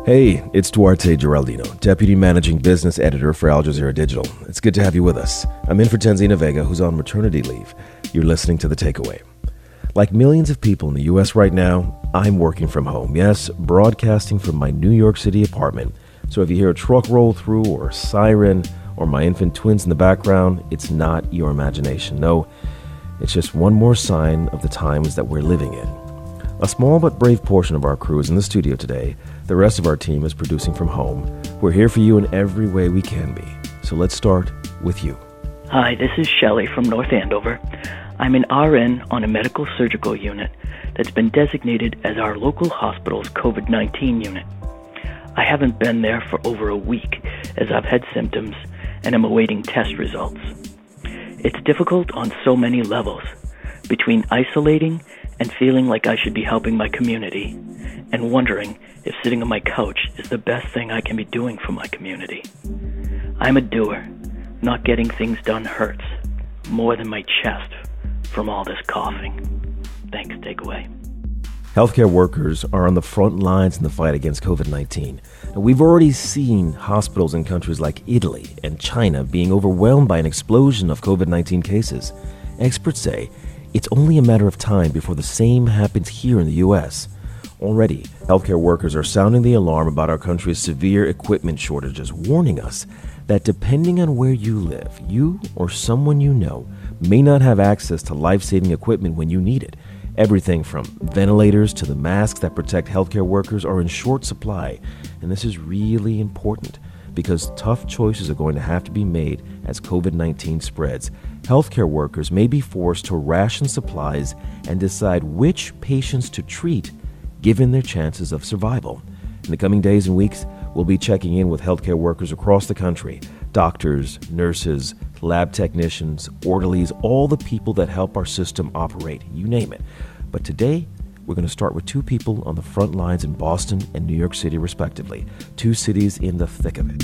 Hey, it's Duarte Geraldino, Deputy Managing Business Editor for Al Jazeera Digital. It's good to have you with us. I'm in for Tanzina Vega, who's on maternity leave. You're listening to The Takeaway. Like millions of people in the U.S. right now, I'm working from home. Yes, broadcasting from my New York City apartment. So if you hear a truck roll through or a siren or my infant twins in the background, it's not your imagination. No, it's just one more sign of the times that we're living in. A small but brave portion of our crew is in the studio today. The rest of our team is producing from home. We're here for you in every way we can be. So let's start with you. Hi, this is Shelley from North Andover. I'm an RN on a medical surgical unit that's been designated as our local hospital's COVID-19 unit. I haven't been there for over a week as I've had symptoms and am awaiting test results. It's difficult on so many levels, between isolating and feeling like I should be helping my community, and wondering if sitting on my couch is the best thing I can be doing for my community. I'm a doer. Not getting things done hurts more than my chest from all this coughing. Thanks, takeaway. Healthcare workers are on the front lines in the fight against COVID-19. And we've already seen hospitals in countries like Italy and China being overwhelmed by an explosion of COVID-19 cases. Experts say it's only a matter of time before the same happens here in the U.S. Already, healthcare workers are sounding the alarm about our country's severe equipment shortages, warning us that depending on where you live, you or someone you know may not have access to life-saving equipment when you need it. Everything from ventilators to the masks that protect healthcare workers are in short supply. And this is really important because tough choices are going to have to be made as COVID-19 spreads. Healthcare workers may be forced to ration supplies and decide which patients to treat given their chances of survival. In the coming days and weeks, we'll be checking in with healthcare workers across the country, doctors, nurses, lab technicians, orderlies, all the people that help our system operate, you name it. But today, we're going to start with two people on the front lines in Boston and New York City, respectively, two cities in the thick of it.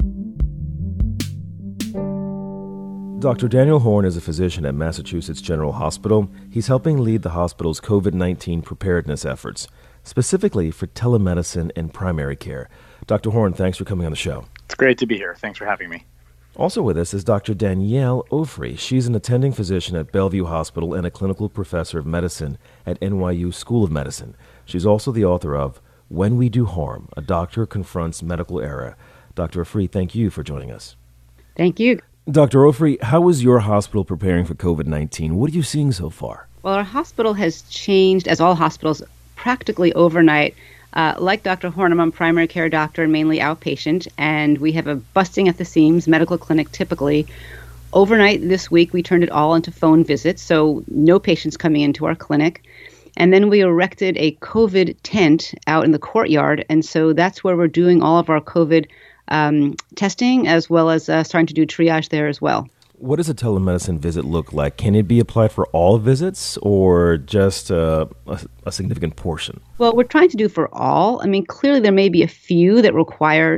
Dr. Daniel Horn is a physician at Massachusetts General Hospital. He's helping lead the hospital's COVID-19 preparedness efforts, specifically for telemedicine and primary care. Dr. Horn, thanks for coming on the show. It's great to be here. Thanks for having me. Also with us is Dr. Danielle Ofri. She's an attending physician at Bellevue Hospital and a clinical professor of medicine at NYU School of Medicine. She's also the author of When We Do Harm, A Doctor Confronts Medical Error. Dr. Ofri, thank you for joining us. Thank you. Dr. Ofri, how is your hospital preparing for COVID-19? What are you seeing so far? Well, our hospital has changed, as all hospitals, practically overnight. Like Dr. Horn, I'm a primary care doctor and mainly outpatient, and we have a busting at the seams medical clinic typically. Overnight this week, we turned it all into phone visits, so no patients coming into our clinic. And then we erected a COVID tent out in the courtyard, and so that's where we're doing all of our COVID testing, as well as starting to do triage there as well. What does a telemedicine visit look like? Can it be applied for all visits or just a significant portion? Well, we're trying to do for all. I mean, clearly there may be a few that require,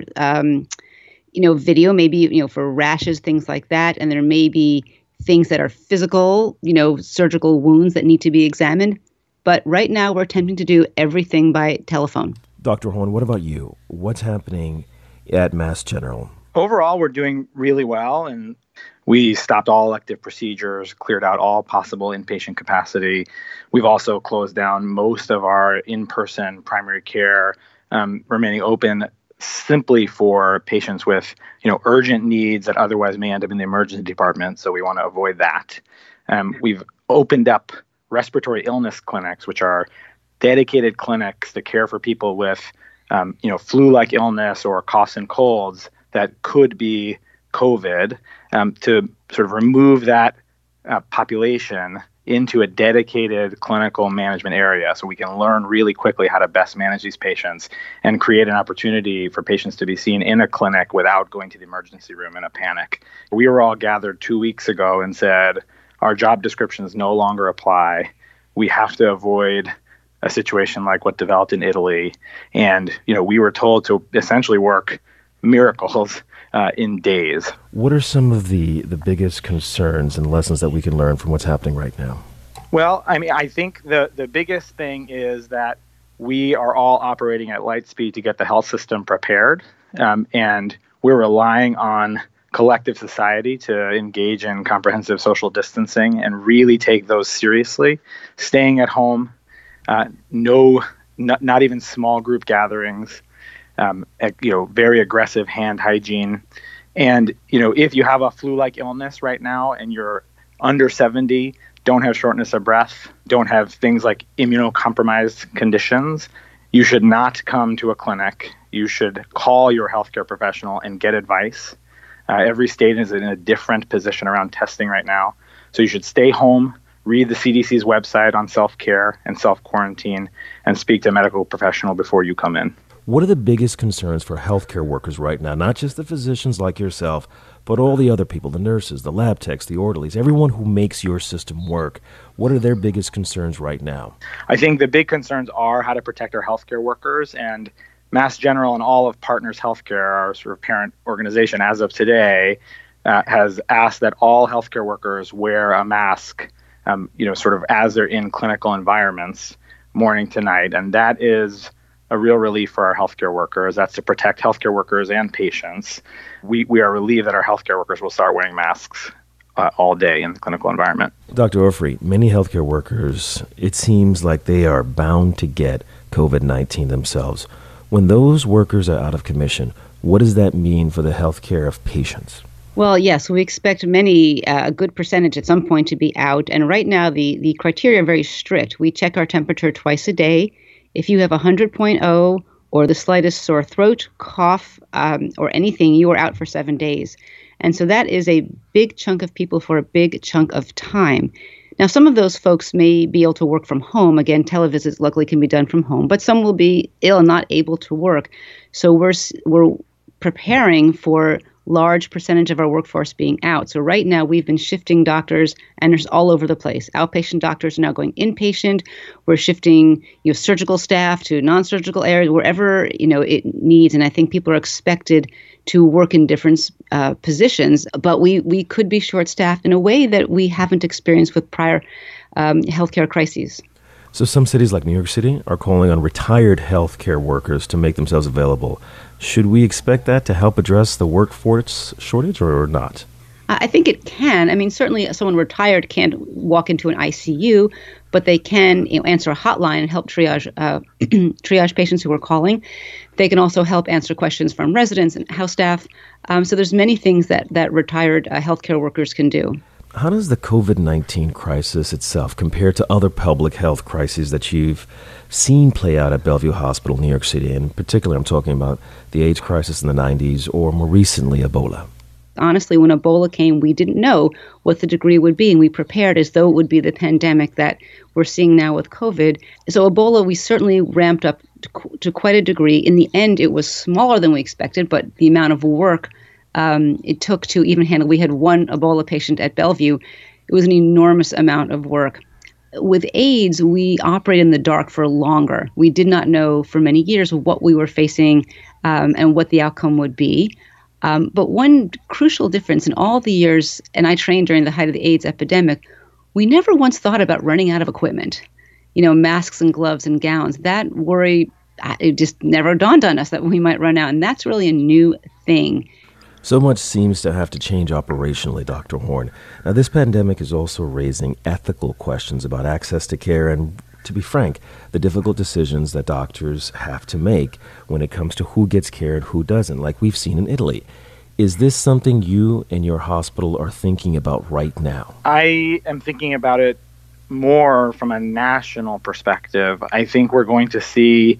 video, maybe, for rashes, things like that. And there may be things that are physical, surgical wounds that need to be examined. But right now we're attempting to do everything by telephone. Dr. Horn, what about you? What's happening at Mass General? Overall, we're doing really well, and we stopped all elective procedures, cleared out all possible inpatient capacity. We've also closed down most of our in-person primary care, remaining open simply for patients with, urgent needs that otherwise may end up in the emergency department. So we want to avoid that. We've opened up respiratory illness clinics, which are dedicated clinics to care for people with, flu-like illness or coughs and colds that could be COVID, to sort of remove that population into a dedicated clinical management area so we can learn really quickly how to best manage these patients and create an opportunity for patients to be seen in a clinic without going to the emergency room in a panic. We were all gathered 2 weeks ago and said, our job descriptions no longer apply. We have to avoid a situation like what developed in Italy. And, we were told to essentially work miracles in days. What are some of the biggest concerns and lessons that we can learn from what's happening right now? Well, I think the biggest thing is that we are all operating at light speed to get the health system prepared, and we're relying on collective society to engage in comprehensive social distancing and really take those seriously. Staying at home, not even small group gatherings, very aggressive hand hygiene. And, if you have a flu-like illness right now and you're under 70, don't have shortness of breath, don't have things like immunocompromised conditions, you should not come to a clinic. You should call your healthcare professional and get advice. Every state is in a different position around testing right now. So you should stay home, read the CDC's website on self-care and self-quarantine, and speak to a medical professional before you come in. What are the biggest concerns for healthcare workers right now? Not just the physicians like yourself, but all the other people, the nurses, the lab techs, the orderlies, everyone who makes your system work. What are their biggest concerns right now? I think the big concerns are how to protect our healthcare workers, and Mass General and all of Partners Healthcare, our sort of parent organization as of today, has asked that all healthcare workers wear a mask, sort of as they're in clinical environments morning to night. And that is a real relief for our healthcare workers. That's to protect healthcare workers and patients. We are relieved that our healthcare workers will start wearing masks all day in the clinical environment. Dr. Orfrey, many healthcare workers, it seems like they are bound to get COVID-19 themselves. When those workers are out of commission, what does that mean for the healthcare of patients? Well, yes, we expect a good percentage at some point to be out. And right now, the criteria are very strict. We check our temperature twice a day. If you have 100.0 or the slightest sore throat, cough, or anything, you are out for 7 days. And so that is a big chunk of people for a big chunk of time. Now, some of those folks may be able to work from home. Again, televisits luckily can be done from home, but some will be ill and not able to work. So we're preparing for large percentage of our workforce being out. So right now we've been shifting doctors and nurses all over the place. Outpatient doctors are now going inpatient. We're shifting surgical staff to non-surgical areas, wherever it needs. And I think people are expected to work in different positions, but we could be short-staffed in a way that we haven't experienced with prior healthcare crises. So some cities like New York City are calling on retired healthcare workers to make themselves available. Should we expect that to help address the workforce shortage or not? I think it can. I mean, certainly someone retired can't walk into an ICU, but they can answer a hotline and help triage patients who are calling. They can also help answer questions from residents and house staff. So there's many things that retired healthcare workers can do. How does the COVID-19 crisis itself compare to other public health crises that you've seen play out at Bellevue Hospital, New York City? In particular, I'm talking about the AIDS crisis in the 90s or more recently, Ebola. Honestly, when Ebola came, we didn't know what the degree would be, and we prepared as though it would be the pandemic that we're seeing now with COVID. So Ebola, we certainly ramped up to quite a degree. In the end, it was smaller than we expected, but the amount of work it took to even handle. We had one Ebola patient at Bellevue. It was an enormous amount of work. With AIDS, we operated in the dark for longer. We did not know for many years what we were facing and what the outcome would be. But one crucial difference in all the years, and I trained during the height of the AIDS epidemic, we never once thought about running out of equipment, masks and gloves and gowns. That worry, it just never dawned on us that we might run out. And that's really a new thing. So much seems to have to change operationally, Dr. Horn. Now, this pandemic is also raising ethical questions about access to care and, to be frank, the difficult decisions that doctors have to make when it comes to who gets care and who doesn't, like we've seen in Italy. Is this something you and your hospital are thinking about right now? I am thinking about it more from a national perspective. I think we're going to see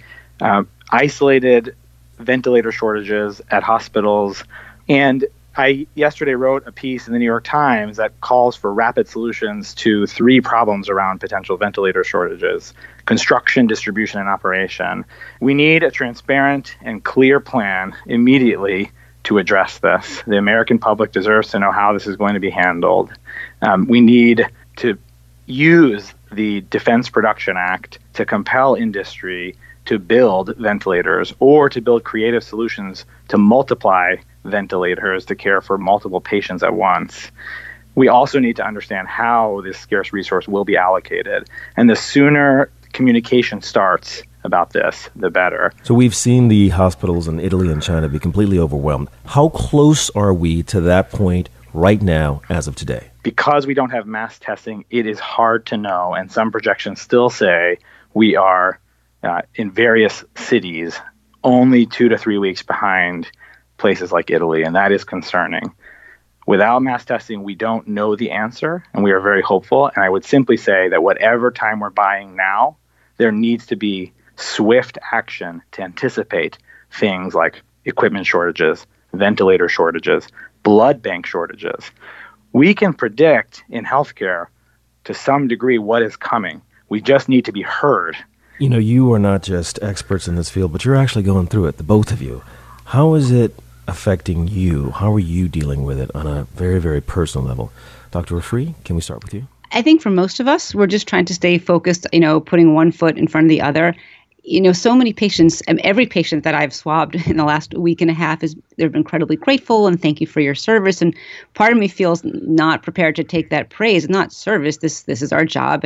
isolated ventilator shortages at hospitals. And I yesterday wrote a piece in the New York Times that calls for rapid solutions to 3 problems around potential ventilator shortages: construction, distribution, and operation. We need a transparent and clear plan immediately to address this. The American public deserves to know how this is going to be handled. We need to use the Defense Production Act to compel industry to build ventilators or to build creative solutions to multiply ventilators to care for multiple patients at once. We also need to understand how this scarce resource will be allocated. And the sooner communication starts about this, the better. So we've seen the hospitals in Italy and China be completely overwhelmed. How close are we to that point right now as of today? Because we don't have mass testing, it is hard to know, and some projections still say we are, in various cities, only 2 to 3 weeks behind places like Italy, and that is concerning. Without mass testing, we don't know the answer, and we are very hopeful. And I would simply say that whatever time we're buying now, there needs to be swift action to anticipate things like equipment shortages, ventilator shortages, blood bank shortages. We can predict in healthcare to some degree what is coming. We just need to be heard. You know, you are not just experts in this field, but you're actually going through it, the both of you. How is it affecting you? How are you dealing with it on a very, very personal level? Dr. Refree, can we start with you? I think for most of us, we're just trying to stay focused, putting one foot in front of the other. So many patients, every patient that I've swabbed in the last week and a half, they've been incredibly grateful and thank you for your service. And part of me feels not prepared to take that praise. Not service. This is our job,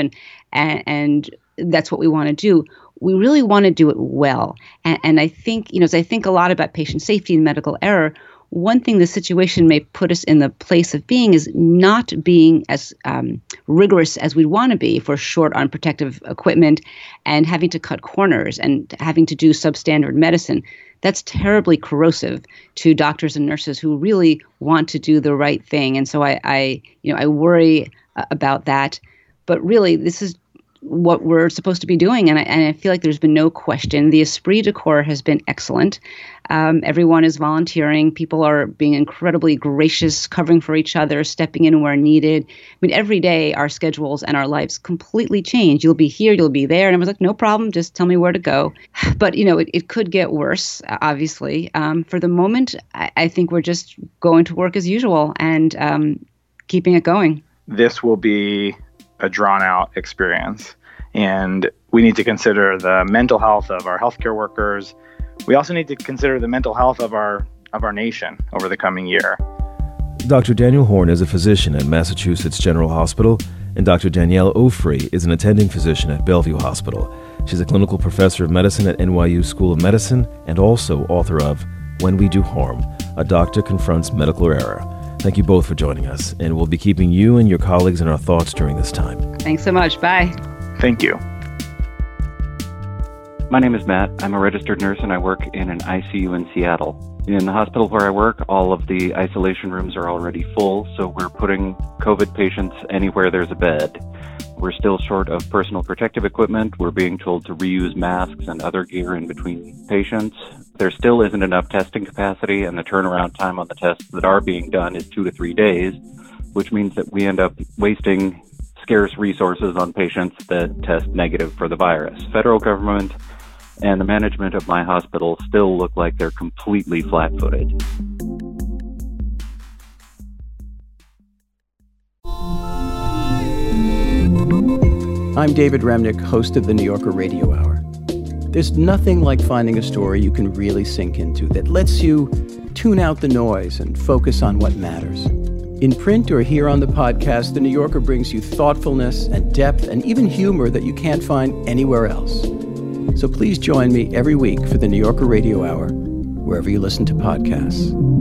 and that's what we want to do. We really want to do it well. And I think, as I think a lot about patient safety and medical error, one thing the situation may put us in the place of being is not being as rigorous as we want to be if we're short on protective equipment and having to cut corners and having to do substandard medicine. That's terribly corrosive to doctors and nurses who really want to do the right thing. And so I worry about that. But really, this is what we're supposed to be doing. And I feel like there's been no question. The esprit de corps has been excellent. Everyone is volunteering. People are being incredibly gracious, covering for each other, stepping in where needed. I mean, every day our schedules and our lives completely change. You'll be here, you'll be there. And I was like, no problem, just tell me where to go. But, it could get worse, obviously. For the moment, I think we're just going to work as usual and keeping it going. This will be a drawn-out experience, and we need to consider the mental health of our healthcare workers. We also need to consider the mental health of our nation over the coming year. Dr. Daniel Horn is a physician at Massachusetts General Hospital, and Dr. Danielle Ofri is an attending physician at Bellevue Hospital. She's a clinical professor of medicine at NYU School of Medicine and also author of When We Do Harm, A Doctor Confronts Medical Error. Thank you both for joining us, and we'll be keeping you and your colleagues in our thoughts during this time. Thanks so much. Bye. Thank you. My name is Matt. I'm a registered nurse, and I work in an ICU in Seattle. In the hospital where I work, all of the isolation rooms are already full, so we're putting COVID patients anywhere there's a bed. We're still short of personal protective equipment. We're being told to reuse masks and other gear in between patients. There still isn't enough testing capacity, and the turnaround time on the tests that are being done is 2 to 3 days, which means that we end up wasting scarce resources on patients that test negative for the virus. Federal government and the management of my hospital still look like they're completely flat-footed. I'm David Remnick, host of the New Yorker Radio Hour. There's nothing like finding a story you can really sink into that lets you tune out the noise and focus on what matters. In print or here on the podcast, The New Yorker brings you thoughtfulness and depth and even humor that you can't find anywhere else. So please join me every week for the New Yorker Radio Hour, wherever you listen to podcasts.